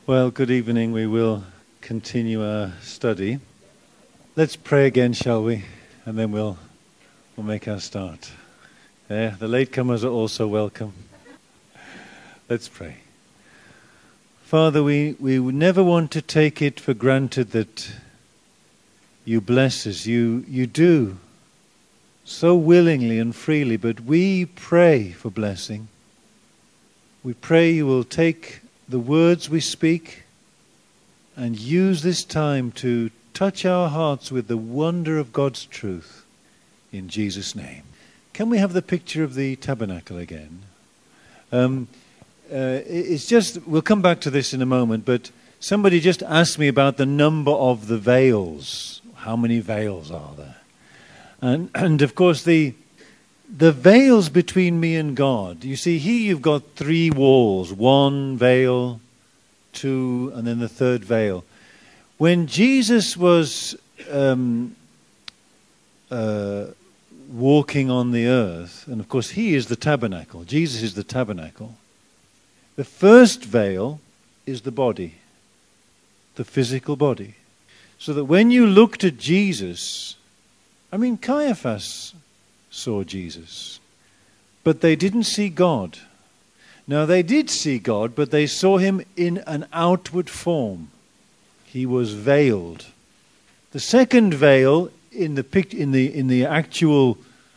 Well, good evening. We will continue our study. Let's pray again, shall we? And then we'll make our start. Yeah, the latecomers are also welcome. Let's pray. Father, we never want to take it for granted that you bless us. You do so willingly and freely, but we pray for blessing. We pray you will take the words we speak and use this time to touch our hearts with the wonder of God's truth. In Jesus' name. Can we have the picture of the tabernacle again? It's just, we'll come back to this in a moment, but somebody just asked me about the number of the veils. How many veils are there? And of course the veils between me and God. You see, here you've got 3 walls. 1 veil, 2, and then the 3rd veil. When Jesus was walking on the earth, and of course he is the tabernacle. Jesus is the tabernacle. The first veil is the body, the physical body. So that when you looked at Jesus, Caiaphas saw Jesus, but they didn't see God. Now they did see God, but they saw him in an outward form. He was veiled. The second veil in the actual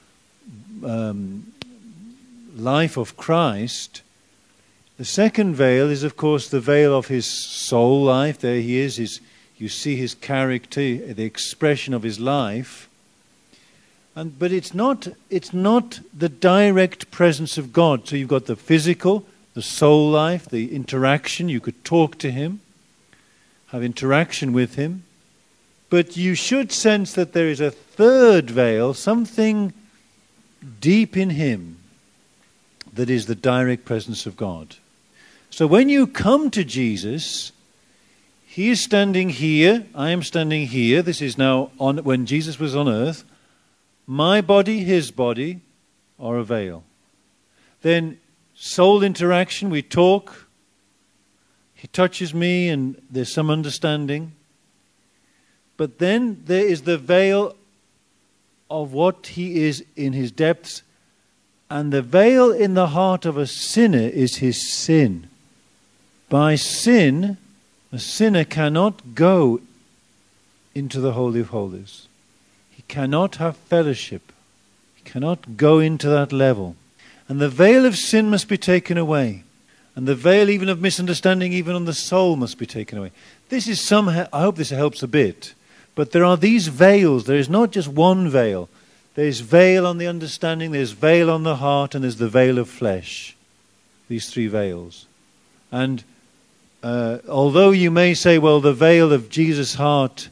life of Christ, the second veil is of course the veil of his soul life. There he is. You see his character, the expression of his life. But it's not the direct presence of God. So you've got the physical, the soul life, the interaction. You could talk to him, have interaction with him. But you should sense that there is a third veil, something deep in him that is the direct presence of God. So when you come to Jesus, he is standing here, I am standing here. This is now when Jesus was on earth. My body, his body, are a veil. Then soul interaction, we talk. He touches me and there's some understanding. But then there is the veil of what he is in his depths. And the veil in the heart of a sinner is his sin. By sin, a sinner cannot go into the Holy of Holies. He cannot have fellowship. He cannot go into that level. And the veil of sin must be taken away. And the veil even of misunderstanding, even on the soul, must be taken away. This is I hope this helps a bit. But there are these veils. There is not just one veil. There's veil on the understanding, there's veil on the heart, and there's the veil of flesh. These 3 veils. And although you may say, well, the veil of Jesus' heart,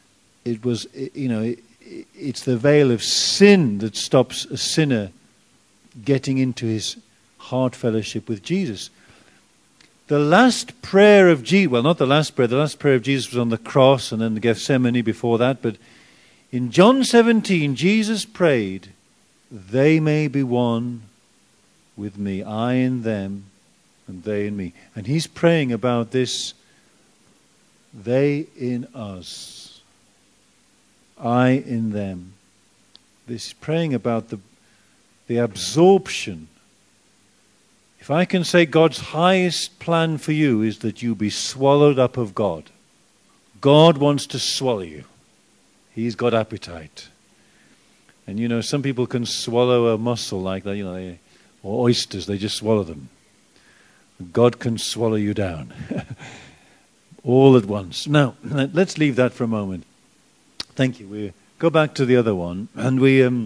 it's the veil of sin that stops a sinner getting into his heart fellowship with Jesus. The last prayer of Jesus, well, not the last prayer of Jesus was on the cross and then the Gethsemane before that, but in John 17, Jesus prayed, they may be one with me, I in them and they in me. And he's praying about this, they in us, I in them. This is praying about the absorption. If I can say God's highest plan for you is that you be swallowed up of God. God wants to swallow you. He's got appetite. And some people can swallow a mussel like that, or oysters, they just swallow them. God can swallow you down. All at once. Now, let's leave that for a moment. Thank you. We go back to the other one. And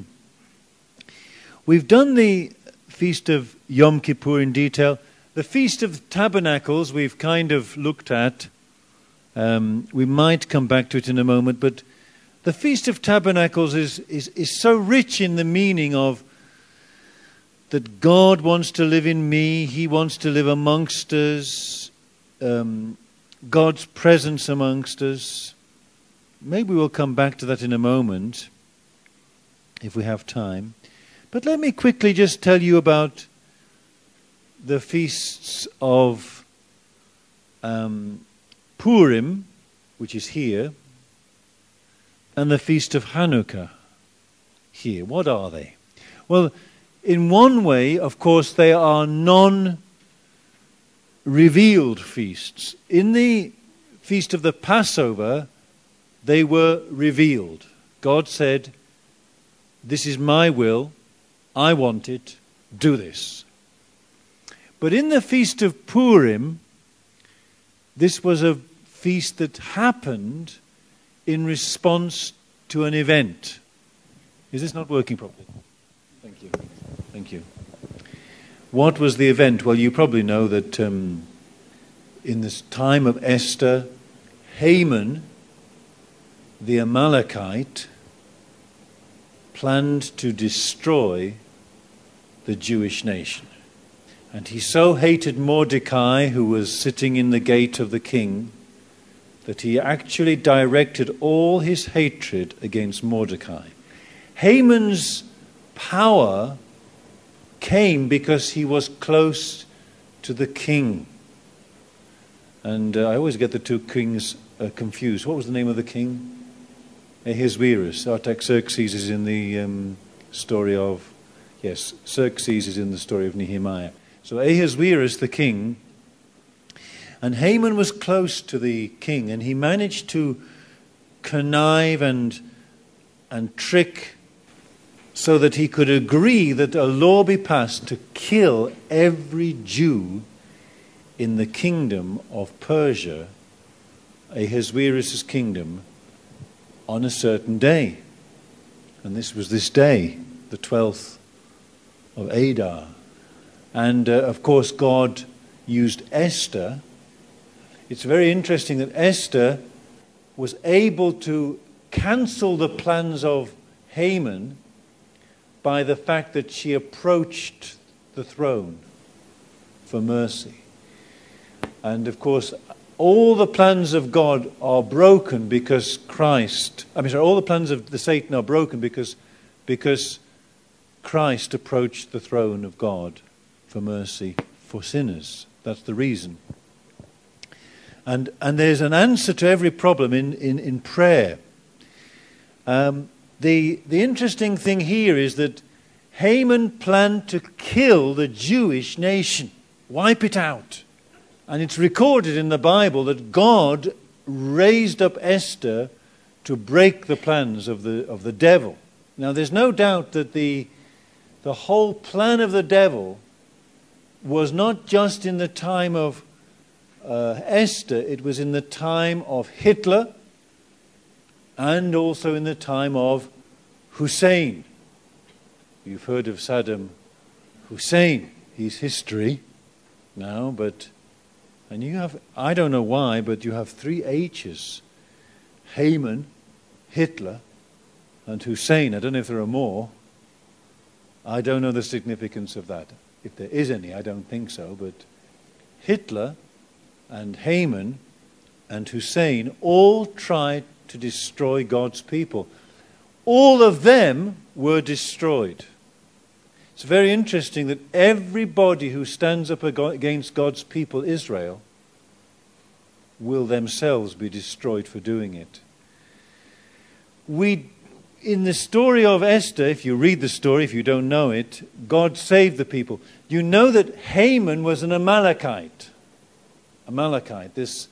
we've done the Feast of Yom Kippur in detail. The Feast of Tabernacles we've kind of looked at. We might come back to it in a moment, but the Feast of Tabernacles is so rich in the meaning of that God wants to live in me, he wants to live amongst us, God's presence amongst us. Maybe we'll come back to that in a moment, if we have time. But let me quickly just tell you about the feasts of Purim, which is here, and the Feast of Hanukkah here. What are they? Well, in one way, of course, they are non-revealed feasts. In the Feast of the Passover, they were revealed. God said, "This is my will, I want it, do this." But in the Feast of Purim, this was a feast that happened in response to an event. Is this not working properly? Thank you. Thank you. What was the event? Well, you probably know that in this time of Esther, Haman, the Amalekite, planned to destroy the Jewish nation. And he so hated Mordecai, who was sitting in the gate of the king, that he actually directed all his hatred against Mordecai. Haman's power came because he was close to the king. And I always get the two kings confused. What was the name of the king? Ahasuerus. Artaxerxes is in the story of... Yes, Xerxes is in the story of Nehemiah. So Ahasuerus, the king, and Haman was close to the king, and he managed to connive and trick so that he could agree that a law be passed to kill every Jew in the kingdom of Persia, Ahasuerus' kingdom, on a certain day. And this was this day, the 12th of Adar. And of course God used Esther. It's very interesting that Esther was able to cancel the plans of Haman by the fact that she approached the throne for mercy. And of course, all the plans of God are broken because all the plans of the Satan are broken because Christ approached the throne of God for mercy for sinners. That's the reason. And there's an answer to every problem in prayer. The interesting thing here is that Haman planned to kill the Jewish nation, wipe it out. And it's recorded in the Bible that God raised up Esther to break the plans of the devil. Now there's no doubt that the whole plan of the devil was not just in the time of Esther, it was in the time of Hitler and also in the time of Hussein. You've heard of Saddam Hussein. He's history now, and you have, I don't know why, but you have 3 H's. Haman, Hitler, and Hussein. I don't know if there are more. I don't know the significance of that. If there is any, I don't think so, but Hitler and Haman and Hussein all tried to destroy God's people. All of them were destroyed. It's very interesting that everybody who stands up against God's people, Israel, will themselves be destroyed for doing it. In the story of Esther, if you read the story, if you don't know it, God saved the people. You know that Haman was an Amalekite. This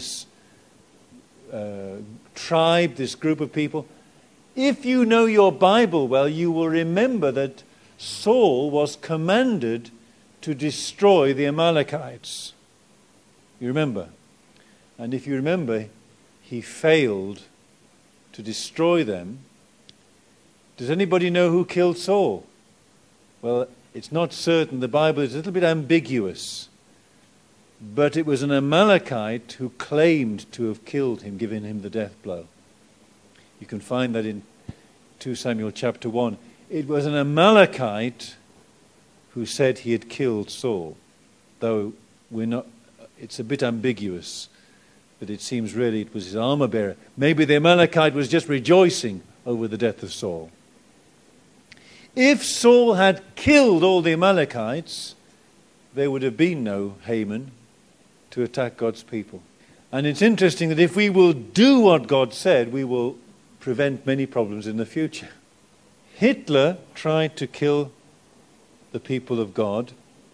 tribe, this group of people. If you know your Bible well, you will remember that Saul was commanded to destroy the Amalekites. You remember? And if you remember, he failed to destroy them. Does anybody know who killed Saul? Well, it's not certain. The Bible is a little bit ambiguous. But it was an Amalekite who claimed to have killed him, giving him the death blow. You can find that in 2 Samuel chapter 1. It was an Amalekite who said he had killed Saul. Though it's a bit ambiguous. But it seems really it was his armor bearer. Maybe the Amalekite was just rejoicing over the death of Saul. If Saul had killed all the Amalekites, there would have been no Haman to attack God's people. And it's interesting that if we will do what God said, we will prevent many problems in the future. Hitler tried to kill the people of God.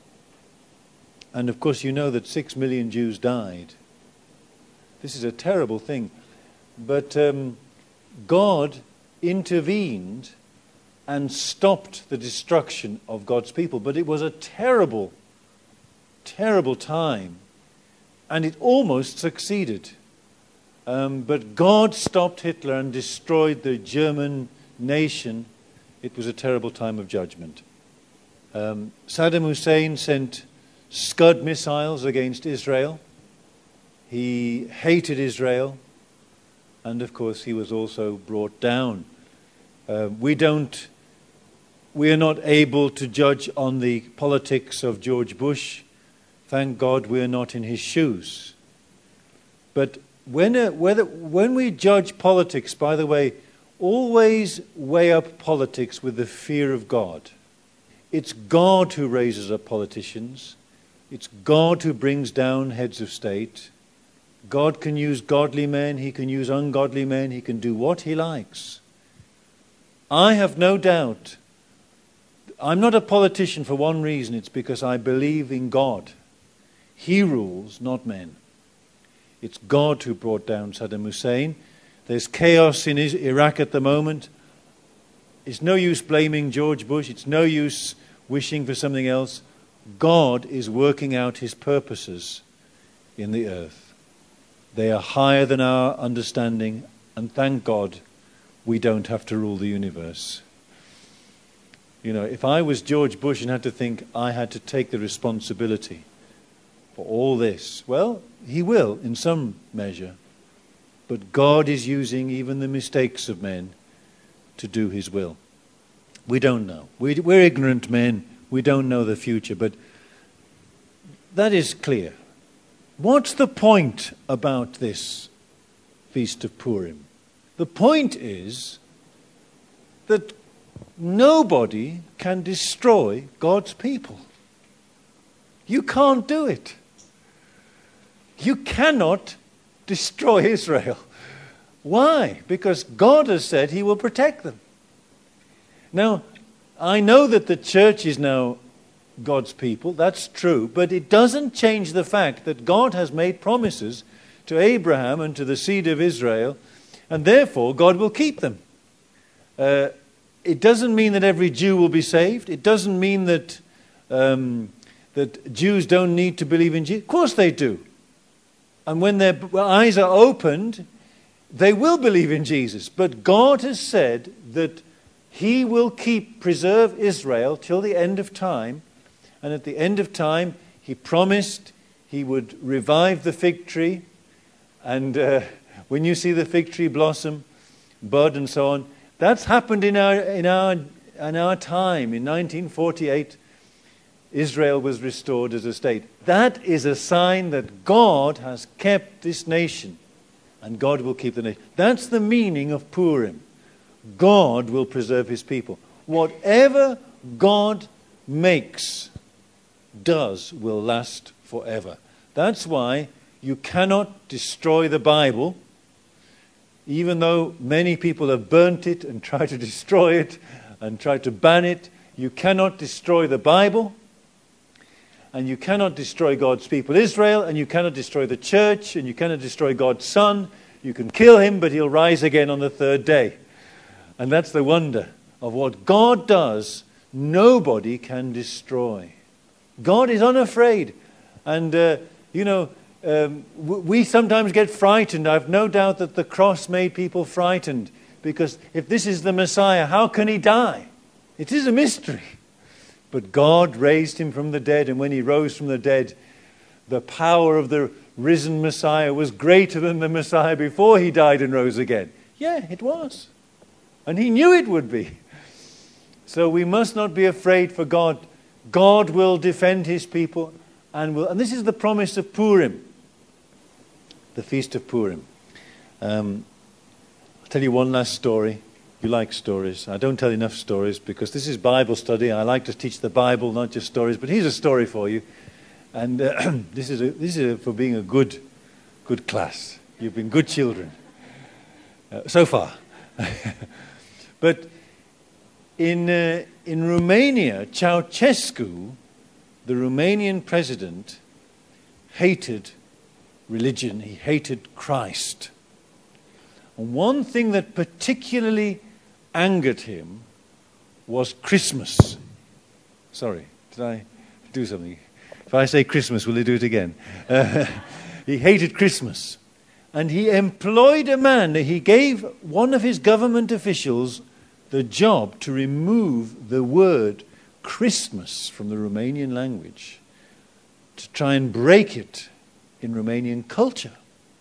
And of course you know that 6 million Jews died. This is a terrible thing. But God intervened and stopped the destruction of God's people. But it was a terrible, terrible time. And it almost succeeded. But God stopped Hitler and destroyed the German nation. It was a terrible time of judgment. Saddam Hussein sent Scud missiles against Israel. He hated Israel. And of course he was also brought down. We are not able to judge on the politics of George Bush. Thank God we are not in his shoes. But when we judge politics, by the way, always weigh up politics with the fear of God. It's God who raises up politicians. It's God who brings down heads of state. God can use godly men, he can use ungodly men, he can do what he likes. I have no doubt. I'm not a politician for one reason. It's because I believe in God. He rules, not men. It's God who brought down Saddam Hussein. There's chaos in Iraq at the moment. It's no use blaming George Bush. It's no use wishing for something else. God is working out his purposes in the earth. They are higher than our understanding, and thank God we don't have to rule the universe. You know, if I was George Bush and had to think I had to take the responsibility for all this, well, he will in some measure. But God is using even the mistakes of men to do his will. We don't know. We're ignorant men. We don't know the future, but that is clear. What's the point about this Feast of Purim? The point is that nobody can destroy God's people. You can't do it. You cannot destroy Israel. Why? Because God has said he will protect them. Now, I know that the church is now God's people. That's true. But it doesn't change the fact that God has made promises to Abraham and to the seed of Israel, and therefore God will keep them. It doesn't mean that every Jew will be saved. It doesn't mean that that Jews don't need to believe in Jesus. Of course they do. And when their eyes are opened, they will believe in Jesus. But God has said that he will preserve Israel till the end of time. And at the end of time, he promised he would revive the fig tree. And when you see the fig tree blossom, bud and so on, that's happened in our time. In 1948, Israel was restored as a state. That is a sign that God has kept this nation. And God will keep the nation. That's the meaning of Purim. God will preserve his people. Whatever God makes, will last forever. That's why you cannot destroy the Bible, even though many people have burnt it and tried to destroy it and tried to ban it. You cannot destroy the Bible, and you cannot destroy God's people Israel, and you cannot destroy the church, and you cannot destroy God's Son. You can kill him, but he'll rise again on the third day. And that's the wonder of what God does. Nobody can destroy. God is unafraid. And, we sometimes get frightened. I've no doubt that the cross made people frightened. Because if this is the Messiah, how can he die? It is a mystery. But God raised him from the dead. And when he rose from the dead, the power of the risen Messiah was greater than the Messiah before he died and rose again. Yeah, it was. And he knew it would be. So we must not be afraid for God. God will defend his people. And this is the promise of Purim. The Feast of Purim. I'll tell you one last story. You like stories. I don't tell enough stories because this is Bible study. I like to teach the Bible, not just stories. But here's a story for you. And this is for being a good class. You've been good children so far. But in Romania, Ceausescu, the Romanian president, hated religion. He hated Christ. And one thing that particularly angered him was Christmas. Sorry, did I do something? If I say Christmas, will he do it again? He hated Christmas. And he employed a man, he gave one of his government officials the job to remove the word Christmas from the Romanian language, to try and break it in Romanian culture.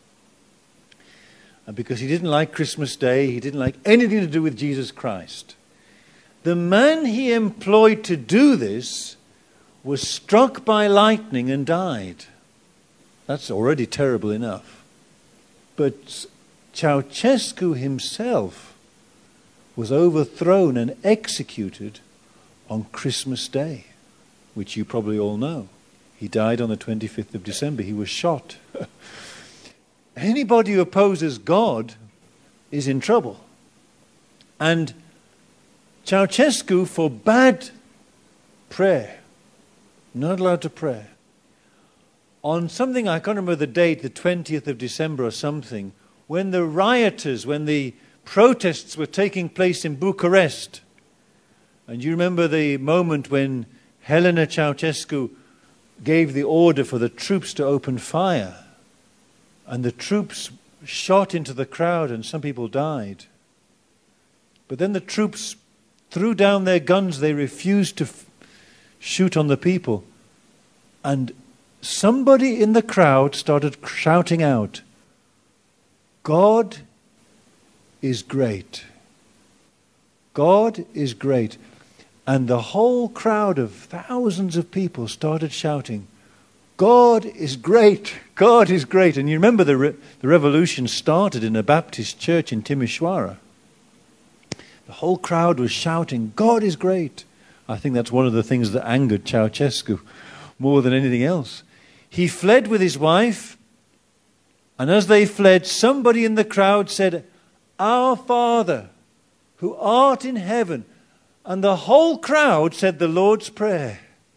And because he didn't like Christmas Day, he didn't like anything to do with Jesus Christ. The man he employed to do this was struck by lightning and died. That's already terrible enough. But Ceausescu himself was overthrown and executed on Christmas Day, which you probably all know. He died on the 25th of December. He was shot. Anybody who opposes God is in trouble. And Ceausescu forbade prayer. Not allowed to pray. On something, I can't remember the date, the 20th of December or something, when the rioters, when the protests were taking place in Bucharest, and you remember the moment when Helena Ceausescu gave the order for the troops to open fire, and the troops shot into the crowd and some people died. But then the troops threw down their guns, they refused to shoot on the people. And somebody in the crowd started shouting out, "God is great. God is great." And the whole crowd of thousands of people started shouting, "God is great. God is great." And you remember the revolution started in a Baptist church in Timișoara. The whole crowd was shouting, "God is great." I think that's one of the things that angered Ceausescu more than anything else. He fled with his wife, and as they fled, somebody in the crowd said, "Our Father, who art in heaven." And the whole crowd said the Lord's Prayer.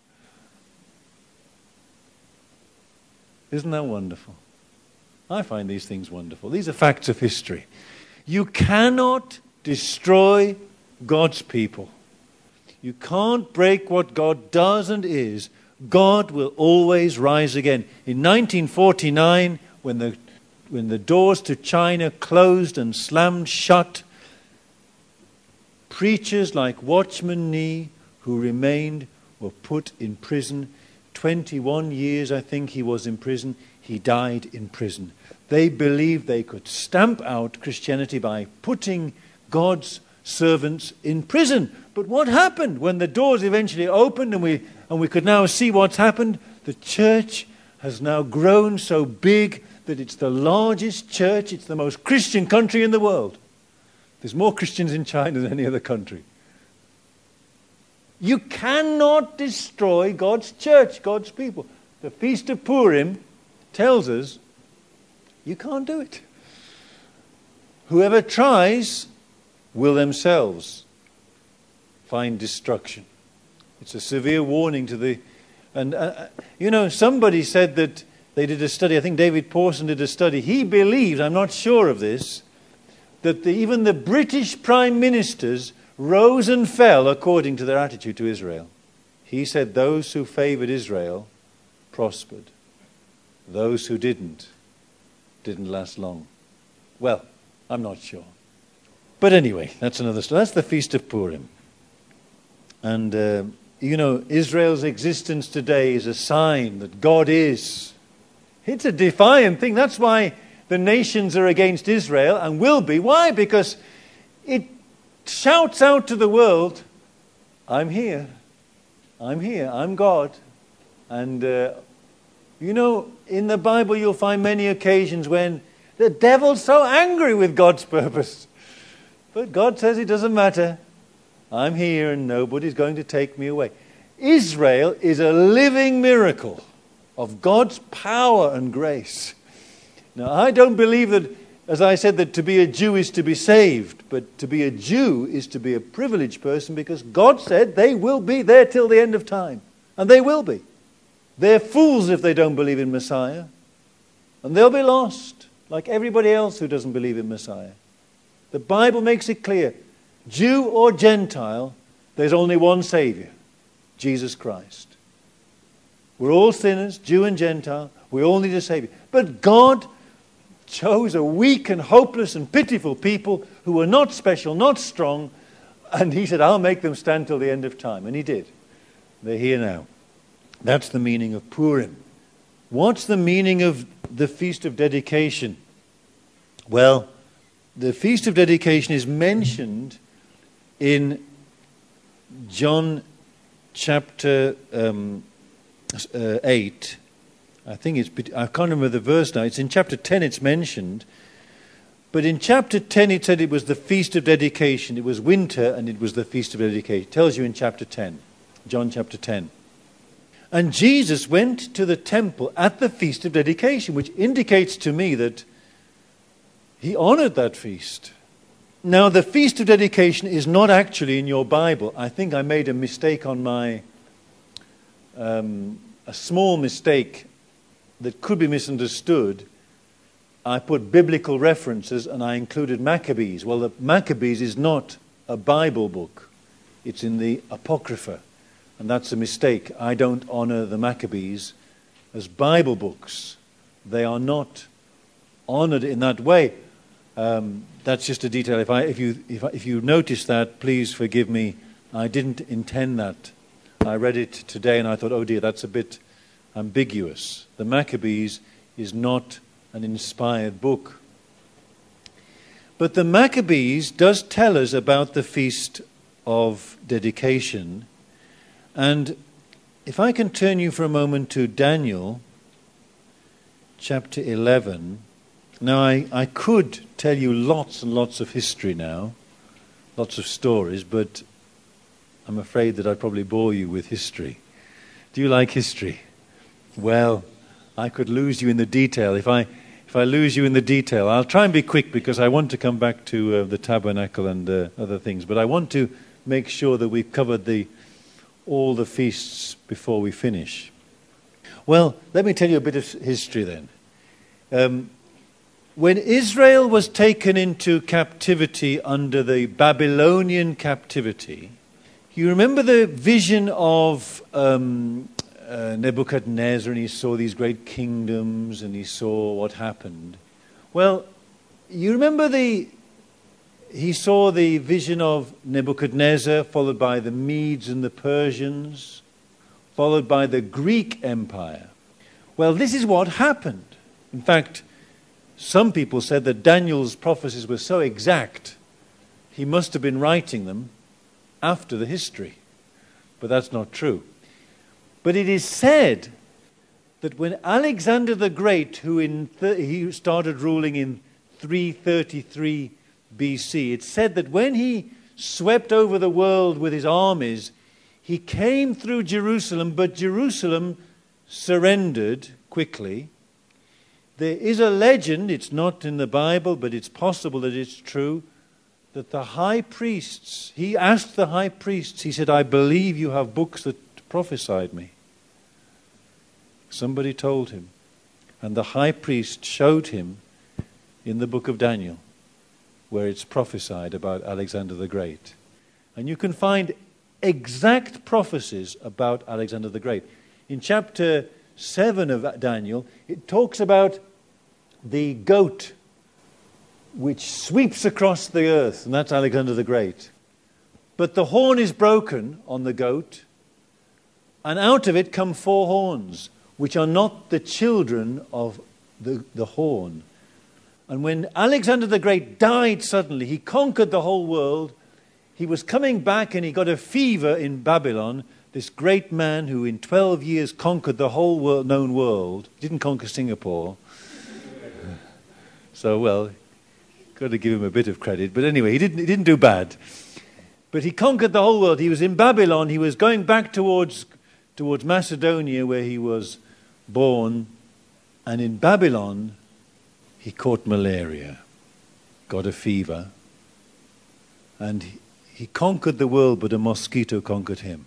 Isn't that wonderful? I find these things wonderful. These are facts of history. You cannot destroy God's people. You can't break what God does and is. God will always rise again. In 1949, when the doors to China closed and slammed shut, preachers like Watchman Nee, who remained, were put in prison. 21 years, I think, he was in prison. He died in prison. They believed they could stamp out Christianity by putting God's servants in prison. But what happened when the doors eventually opened and we could now see what's happened? The church has now grown so big that it's the largest church, it's the most Christian country in the world. There's more Christians in China than any other country. You cannot destroy God's church, God's people. The Feast of Purim tells us you can't do it. Whoever tries will themselves find destruction. It's a severe warning to the... And, somebody said that they did a study, I think David Pawson did a study. He believed, I'm not sure of this, that even the British prime ministers rose and fell according to their attitude to Israel. He said those who favored Israel prospered. Those who didn't last long. Well, I'm not sure. But anyway, that's another story. That's the Feast of Purim. And, Israel's existence today is a sign that God is. It's a defiant thing. That's why the nations are against Israel and will be. Why? Because it shouts out to the world, I'm here. I'm here. I'm God. And, in the Bible you'll find many occasions when the devil's so angry with God's purpose. But God says it doesn't matter. I'm here and nobody's going to take me away. Israel is a living miracle. of God's power and grace. Now, I don't believe that, as I said, that to be a Jew is to be saved, but to be a Jew is to be a privileged person because God said they will be there till the end of time. And they will be. They're fools if they don't believe in Messiah. And they'll be lost, like everybody else who doesn't believe in Messiah. The Bible makes it clear, Jew or Gentile, there's only one Savior, Jesus Christ. We're all sinners, Jew and Gentile. We all need a Savior. But God chose a weak and hopeless and pitiful people who were not special, not strong, and He said, I'll make them stand till the end of time. And He did. They're here now. That's the meaning of Purim. What's the meaning of the Feast of Dedication? Well, the Feast of Dedication is mentioned in John chapter 8. I can't remember the verse now. It's in chapter 10 it's mentioned. But in chapter 10 it said it was the Feast of Dedication. It was winter and it was the Feast of Dedication. It tells you in chapter 10. John chapter 10. And Jesus went to the temple at the Feast of Dedication, which indicates to me that He honored that feast. Now, the Feast of Dedication is not actually in your Bible. I think I made a mistake on my, a small mistake that could be misunderstood. I put biblical references and I included Maccabees. Well, the Maccabees is not a Bible book. It's in the Apocrypha. And that's a mistake. I don't honor the Maccabees as Bible books. They are not honored in that way. That's just a detail. If you notice that, please forgive me. I didn't intend that. I read it today and I thought, oh dear, that's a bit ambiguous. The Maccabees is not an inspired book. But the Maccabees does tell us about the Feast of Dedication. And if I can turn you for a moment to Daniel chapter 11. Now, I could tell you lots and lots of history now, lots of stories, but I'm afraid that I'd probably bore you with history. Do you like history? Well, I could lose you in the detail. If I lose you in the detail, I'll try and be quick because I want to come back to the tabernacle and other things. But I want to make sure that we've covered all the feasts before we finish. Well, let me tell you a bit of history then. When Israel was taken into captivity under the Babylonian captivity, you remember the vision of Nebuchadnezzar, and he saw these great kingdoms and he saw what happened. Well, you remember he saw the vision of Nebuchadnezzar, followed by the Medes and the Persians, followed by the Greek Empire. Well, this is what happened. In fact, some people said that Daniel's prophecies were so exact, he must have been writing them after the history. But that's not true. But it is said that when Alexander the Great, he started ruling in 333 BC, it's said that when he swept over the world with his armies, he came through Jerusalem, but Jerusalem surrendered quickly. There is a legend, it's not in the Bible, but it's possible that it's true, that the high priests, he asked the high priests, he said, I believe you have books that prophesied me. Somebody told him. And the high priest showed him in the book of Daniel, where it's prophesied about Alexander the Great. And you can find exact prophecies about Alexander the Great. In chapter 7 of Daniel, it talks about the goat which sweeps across the earth, and that's Alexander the Great. But the horn is broken on the goat, and out of it come 4 horns, which are not the children of the horn. And when Alexander the Great died suddenly, he conquered the whole world. He was coming back and he got a fever in Babylon. This great man who in 12 years conquered the whole known world. Didn't conquer Singapore. So, well, got to give him a bit of credit. But anyway, he didn't do bad. But he conquered the whole world. He was in Babylon. He was going back towards Macedonia, where he was born, and in Babylon he caught malaria, got a fever, and he conquered the world, but a mosquito conquered him.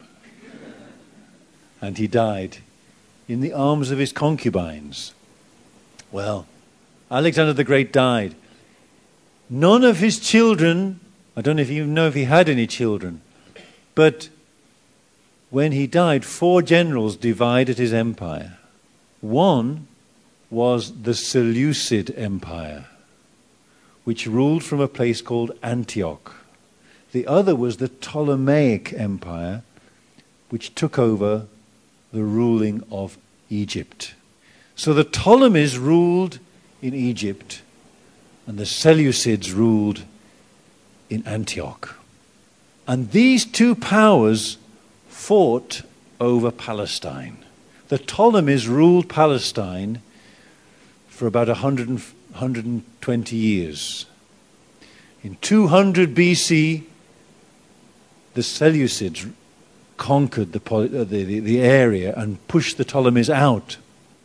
And he died in the arms of his concubines. Well, Alexander the Great died. None of his children, I don't even know if he had any children, but when he died, 4 generals divided his empire. One was the Seleucid Empire, which ruled from a place called Antioch. The other was the Ptolemaic Empire, which took over the ruling of Egypt. So the Ptolemies ruled in Egypt, and the Seleucids ruled in Antioch. And these 2 powers fought over Palestine. The Ptolemies ruled Palestine for about 120 years. In 200 BC, the Seleucids conquered the area and pushed the Ptolemies out.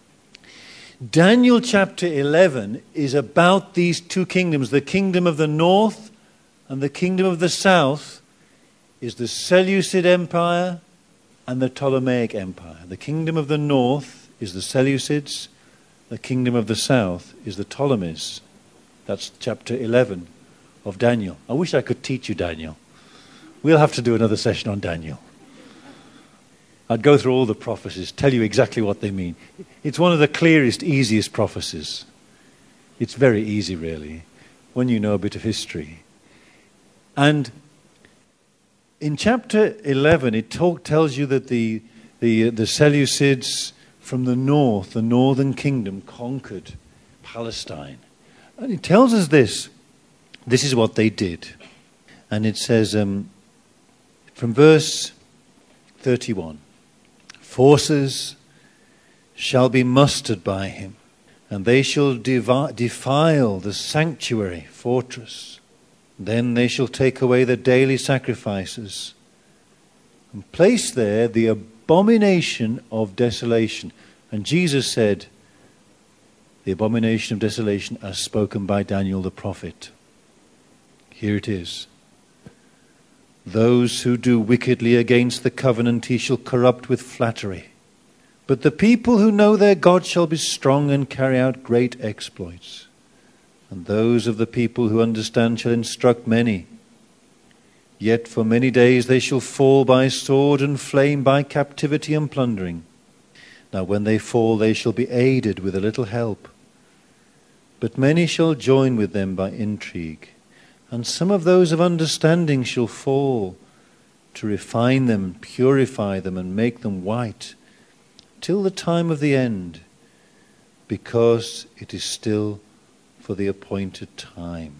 Daniel chapter 11 is about these 2 kingdoms. The kingdom of the north and the kingdom of the south is the Seleucid Empire and the Ptolemaic Empire. The kingdom of the north is the Seleucids. The kingdom of the south is the Ptolemies. That's chapter 11 of Daniel. I wish I could teach you Daniel. We'll have to do another session on Daniel. I'd go through all the prophecies, tell you exactly what they mean. It's one of the clearest, easiest prophecies. It's very easy, really, when you know a bit of history. And in chapter 11, it tells you that the Seleucids from the north, the northern kingdom, conquered Palestine. And it tells us this. This is what they did. And it says from verse 31, forces shall be mustered by him, and they shall defile the sanctuary fortress. Then they shall take away the daily sacrifices and place there the abomination of desolation. And Jesus said, the abomination of desolation as spoken by Daniel the prophet. Here it is. Those who do wickedly against the covenant he shall corrupt with flattery. But the people who know their God shall be strong and carry out great exploits. And those of the people who understand shall instruct many. Yet for many days they shall fall by sword and flame, by captivity and plundering. Now when they fall they shall be aided with a little help. But many shall join with them by intrigue. And some of those of understanding shall fall, to refine them, purify them, and make them white, till the time of the end, because it is still for the appointed time.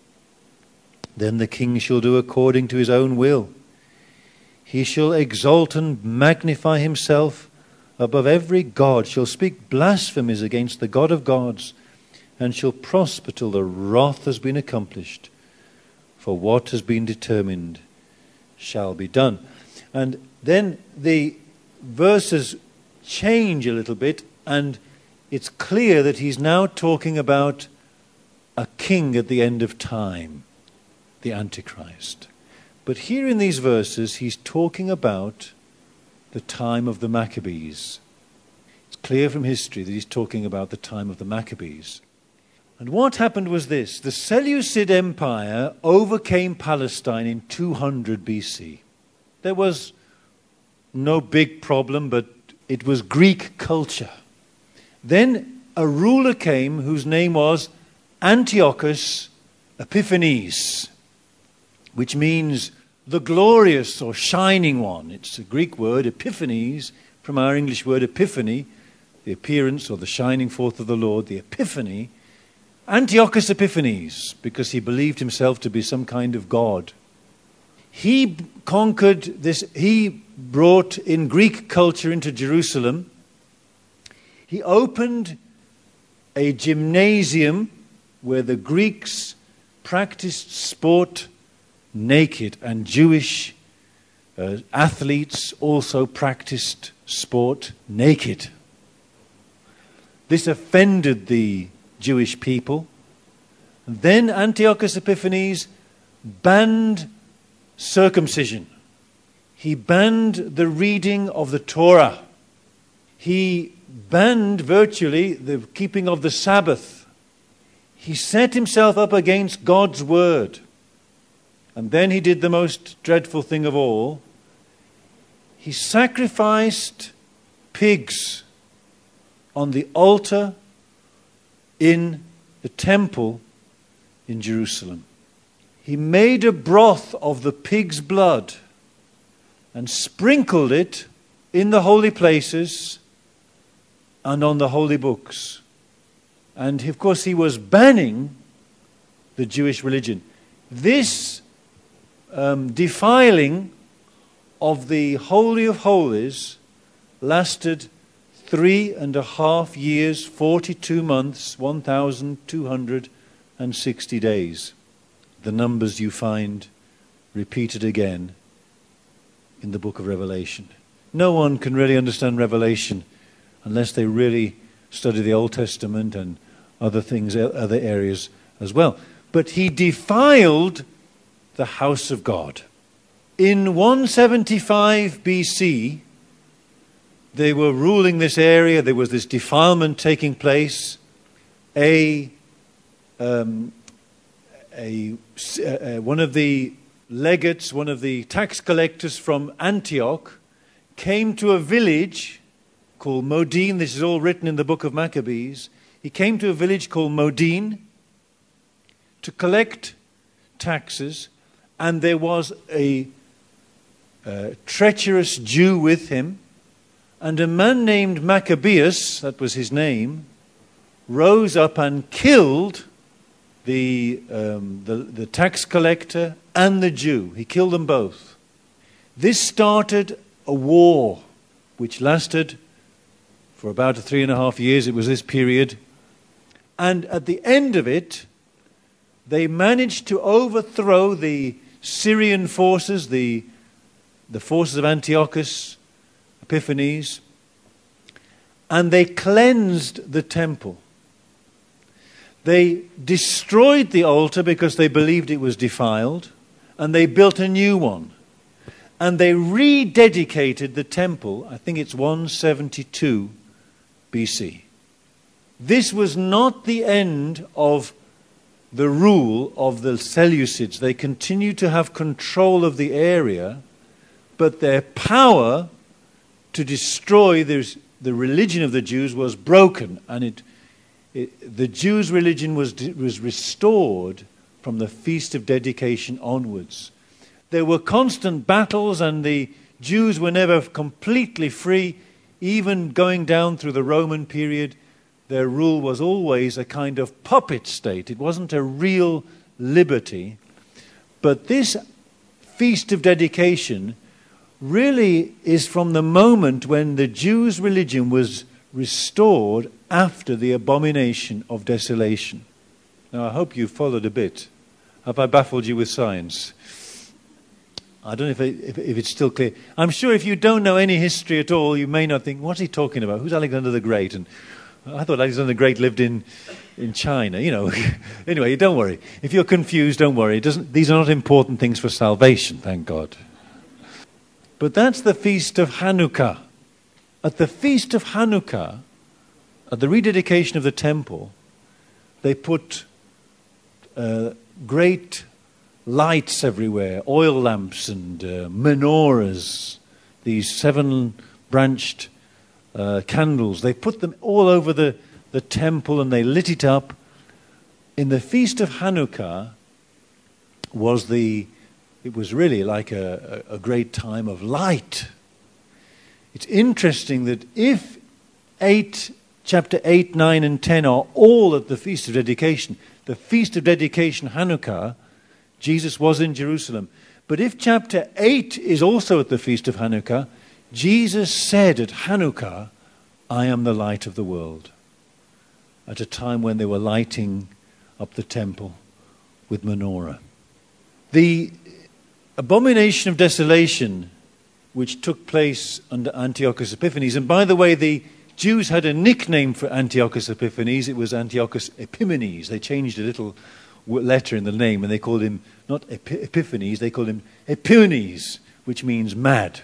Then the king shall do according to his own will. He shall exalt and magnify himself above every god, shall speak blasphemies against the God of gods, and shall prosper till the wrath has been accomplished. For what has been determined shall be done. And then the verses change a little bit, and it's clear that he's now talking about a king at the end of time, the Antichrist. But here in these verses, he's talking about the time of the Maccabees. It's clear from history that he's talking about the time of the Maccabees. And what happened was this. The Seleucid Empire overcame Palestine in 200 BC. There was no big problem, but it was Greek culture. Then a ruler came whose name was Antiochus Epiphanes, which means the glorious or shining one. It's a Greek word, Epiphanes, from our English word epiphany, the appearance or the shining forth of the Lord, the epiphany. Antiochus Epiphanes, because he believed himself to be some kind of god. He conquered this, he brought in Greek culture into Jerusalem. He opened a gymnasium where the Greeks practiced sport naked, and Jewish athletes also practiced sport naked. This offended the Jewish people. Then Antiochus Epiphanes banned circumcision. He banned the reading of the Torah. He banned virtually the keeping of the Sabbath. He set himself up against God's word. And then he did the most dreadful thing of all. He sacrificed pigs on the altar in the temple in Jerusalem. He made a broth of the pig's blood and sprinkled it in the holy places and on the holy books. And of course he was banning the Jewish religion. This defiling of the Holy of Holies lasted 3.5 years, 42 months, 1,260 days. The numbers you find repeated again in the book of Revelation. No one can really understand Revelation unless they really study the Old Testament and other things, other areas as well. But he defiled the house of God. In 175 BC, they were ruling this area. There was this defilement taking place. One of the legates, one of the tax collectors from Antioch, came to a village called Modin. This is all written in the book of Maccabees. He came to a village called Modin to collect taxes, and there was a treacherous Jew with him, and a man named Maccabeus, that was his name, rose up and killed the tax collector and the Jew. He killed them both. This started a war which lasted for about 3.5 years. It was this period. And at the end of it, they managed to overthrow the Syrian forces, the forces of Antiochus Epiphanes, and they cleansed the temple. They destroyed the altar because they believed it was defiled, and they built a new one. And they rededicated the temple, I think it's 172 BC. This was not the end of the rule of the Seleucids. They continued to have control of the area, but their power to destroy the religion of the Jews was broken, and the Jews' religion was restored from the Feast of Dedication onwards. There were constant battles, and the Jews were never completely free. Even going down through the Roman period, their rule was always a kind of puppet state. It wasn't a real liberty. But this Feast of Dedication really is from the moment when the Jews' religion was restored after the abomination of desolation. Now, I hope you followed a bit. Have I baffled you with science? I don't know if it's still clear. I'm sure if you don't know any history at all, you may not think, what's he talking about? Who's Alexander the Great? And I thought Alexander the Great lived in China, you know. Anyway, don't worry. If you're confused, don't worry. These are not important things for salvation, thank God. But that's the Feast of Hanukkah. At the Feast of Hanukkah, at the rededication of the temple, they put great lights everywhere, oil lamps and menorahs, these 7-branched candles. They put them all over the temple and they lit it up. In the Feast of Hanukkah it was really like a great time of light. It's interesting that if chapter 8, 9 and 10 are all at the Feast of Dedication, the Feast of Dedication, Hanukkah, Jesus was in Jerusalem. But if chapter 8 is also at the Feast of Hanukkah, Jesus said at Hanukkah, I am the light of the world, at a time when they were lighting up the temple with menorah. The abomination of desolation, which took place under Antiochus Epiphanes, and by the way, the Jews had a nickname for Antiochus Epiphanes. It was Antiochus Epimanes. They changed a little letter in the name, and they called him not Epiphanes, they called him Epimanes, which means mad.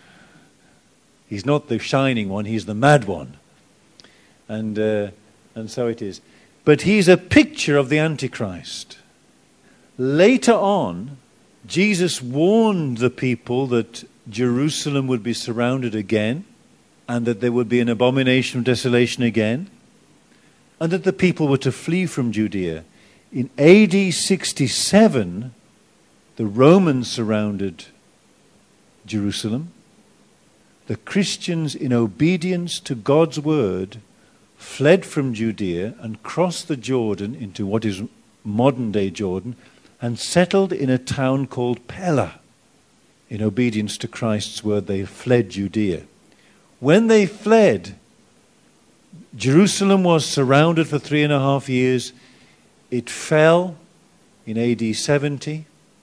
He's not the shining one, he's the mad one. And so it is. But he's a picture of the Antichrist. Later on, Jesus warned the people that Jerusalem would be surrounded again, and that there would be an abomination of desolation again, and that the people were to flee from Judea. In AD 67, the Romans surrounded Jerusalem. The Christians, in obedience to God's word, fled from Judea and crossed the Jordan into what is modern-day Jordan and settled in a town called Pella. In obedience to Christ's word, they fled Judea. When they fled, Jerusalem was surrounded for 3.5 years. It fell in AD 70.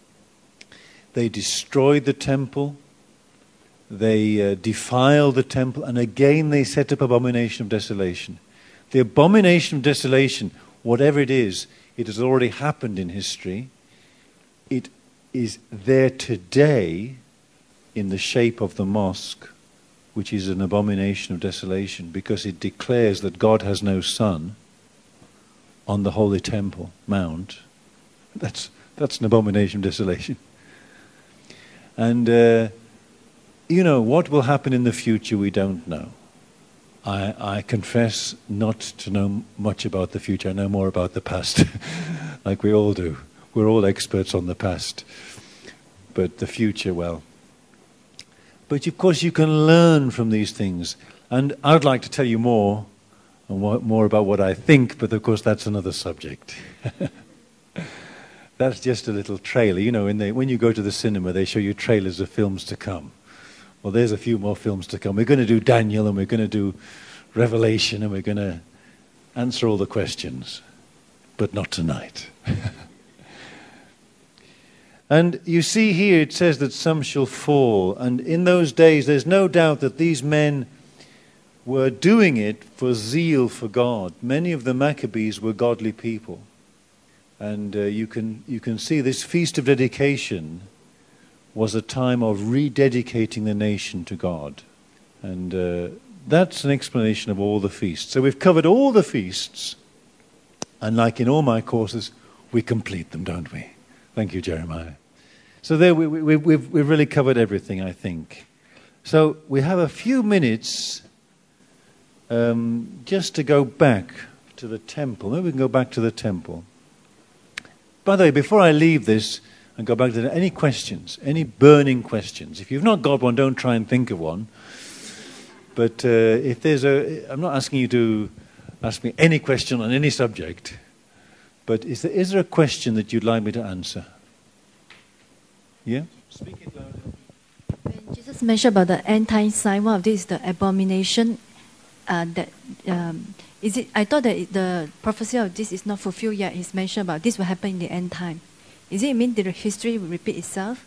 They destroyed the temple. They defiled the temple. And again they set up abomination of desolation. The abomination of desolation, whatever it has already happened in history. It is there today in the shape of the mosque, which is an abomination of desolation, because it declares that God has no son on the Holy Temple Mount. That's an abomination of desolation. And, what will happen in the future, we don't know. I confess not to know much about the future. I know more about the past, like we all do. We're all experts on the past. But the future, well. But of course you can learn from these things. And I would like to tell you more about what I think, but of course that's another subject. That's just a little trailer. When you go to the cinema, they show you trailers of films to come. Well, there's a few more films to come. We're going to do Daniel, and we're going to do Revelation, and we're going to answer all the questions. But not tonight. And you see here it says that some shall fall. And in those days, there's no doubt that these men were doing it for zeal for God. Many of the Maccabees were godly people. And you can see this Feast of Dedication was a time of rededicating the nation to God. And that's an explanation of all the feasts. So we've covered all the feasts. And like in all my courses, we complete them, don't we? Thank you, Jeremiah. So there we've really covered everything, I think. So we have a few minutes just to go back to the temple. Maybe we can go back to the temple. By the way, before I leave this and go back to any questions, any burning questions. If you've not got one, don't try and think of one. But if there's I'm not asking you to ask me any question on any subject. But is there a question that you'd like me to answer? Yeah? Speak it louder. When Jesus mentioned about the end time sign, one of these is the abomination. Is it? I thought that the prophecy of this is not fulfilled yet. He's mentioned about this will happen in the end time. Is it mean that the history will repeat itself?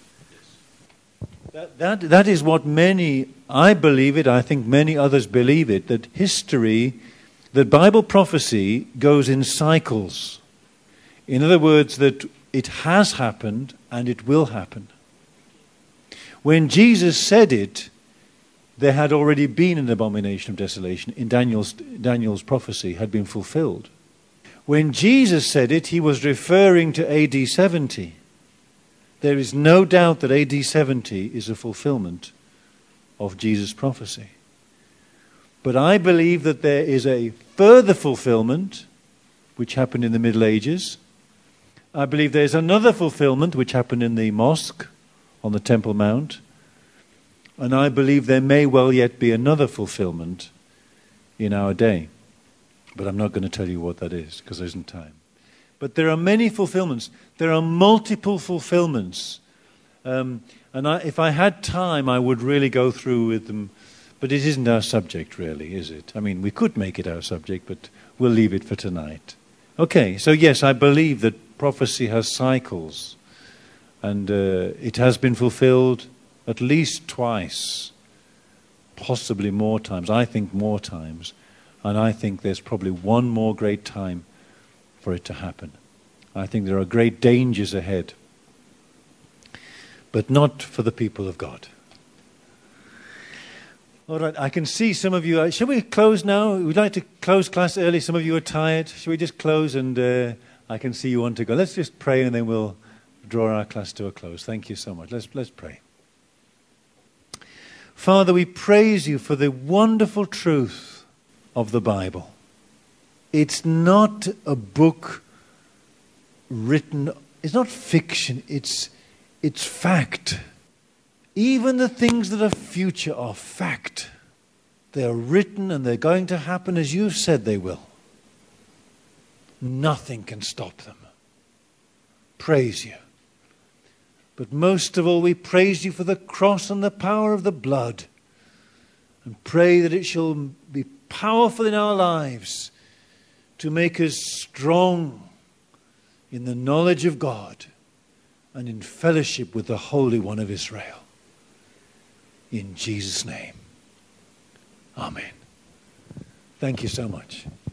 That is what I believe it, I think many others believe it, that Bible prophecy goes in cycles. In other words, that it has happened and it will happen. When Jesus said it, there had already been an abomination of desolation in Daniel's prophecy had been fulfilled. When Jesus said it, he was referring to AD 70. There is no doubt that AD 70 is a fulfillment of Jesus' prophecy. But I believe that there is a further fulfillment which happened in the Middle Ages. I believe there's another fulfillment which happened in the mosque on the Temple Mount. And I believe there may well yet be another fulfillment in our day. But I'm not going to tell you what that is because there isn't time. But there are many fulfillments. There are multiple fulfillments. If I had time, I would really go through with them. But it isn't our subject, really, is it? I mean, we could make it our subject, but we'll leave it for tonight. Okay, so yes, I believe that prophecy has cycles. And it has been fulfilled at least twice. possibly more times. I think more times. And I think there's probably one more great time for it to happen. I think there are great dangers ahead. But not for the people of God. All right, I can see some of you. Shall we close now? We'd like to close class early. Some of you are tired. Shall we just close? And I can see you want to go. Let's just pray and then we'll draw our class to a close. Thank you so much. Let's pray. Father, we praise you for the wonderful truth of the Bible. It's not a book written, it's not fiction, it's fact. Even the things that are future are fact. They are written and they're going to happen as you've said they will. Nothing can stop them. Praise you. But most of all, we praise you for the cross and the power of the blood. And pray that it shall be powerful in our lives to make us strong in the knowledge of God and in fellowship with the Holy One of Israel. In Jesus' name. Amen. Thank you so much.